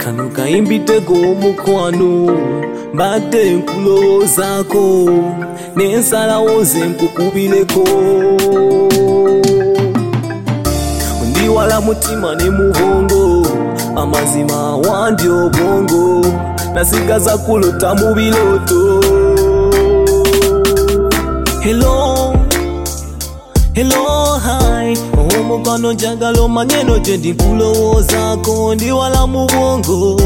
kano kayimbiteko omukwano mbadde nkulowoozaako nensalawo nze nkukubireko ndi wala mutima ne mubongo amazima wandi obwongo nasigaza kulota mu biroto. Hello, hi. Omukwano njagala omanye no gye ndi nkulowoozaako ndi wala mu bwongo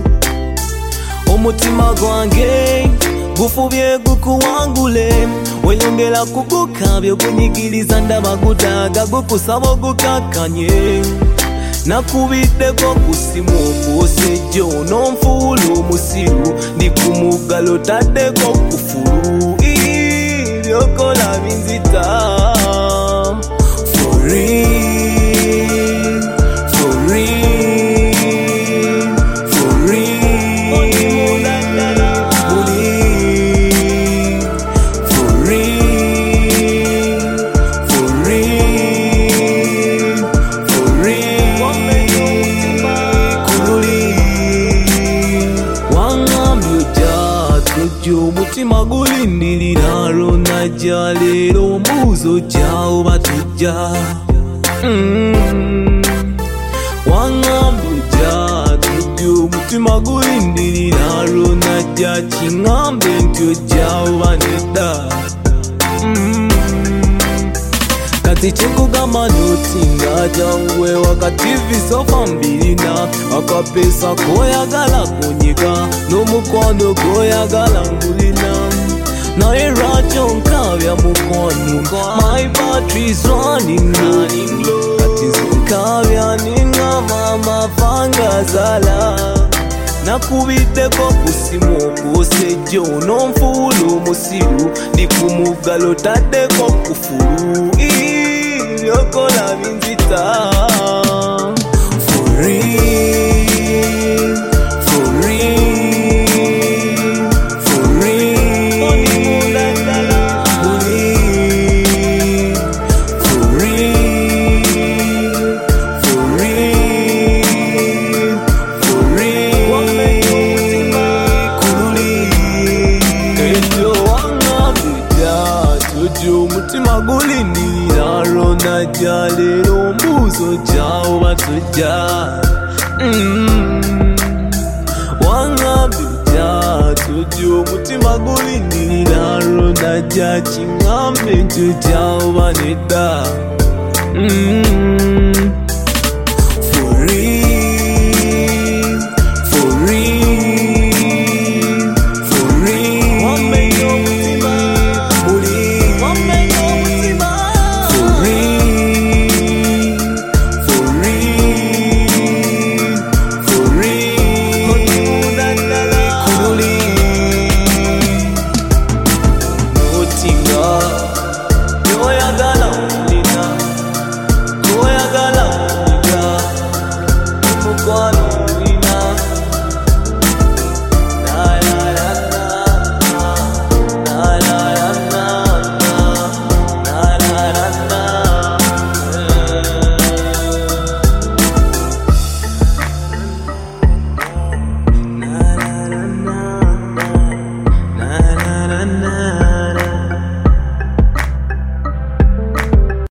omutima gwange gufubye gukuwangule weyongera kugukabya okunyigiriza ndaba gutaaga gukusaba ogukakanye nakubiddeko ku simu okwosejjo n'onfuula omusiru ndi ku muggalo taddeko kufulu byokola binzita. For real, for real, for real, for real, for real, for real, kululi wangambyoja tujja omutima gulindirira lonajja leero mbuuzo jawo batujja wangambyoja tujja omutima gulindirira lonajja kiŋŋambe nti ojjawo banedda kati kyekugamba notinga jangwe wakati visofa mbirina akapeesa koyagala kunyika n'omukwano goyagala ngulina naye lwaki onkabya mukwano my battery's running low kati zonkabya ninga mama fangazala nakubiddeko ku simu okwosejjo n'onfuula omusiru ndi ku muggalo taddeko kufulu byokola binzita. For real, for real, for real, for real, for real, for real, kululi ekyo wangambita tujja omutima gulindirira lonajja leero mbuuzo jawo batujja wangambita tujja omutima gulindirira lonajja kiŋŋambe nti ojjawo banedda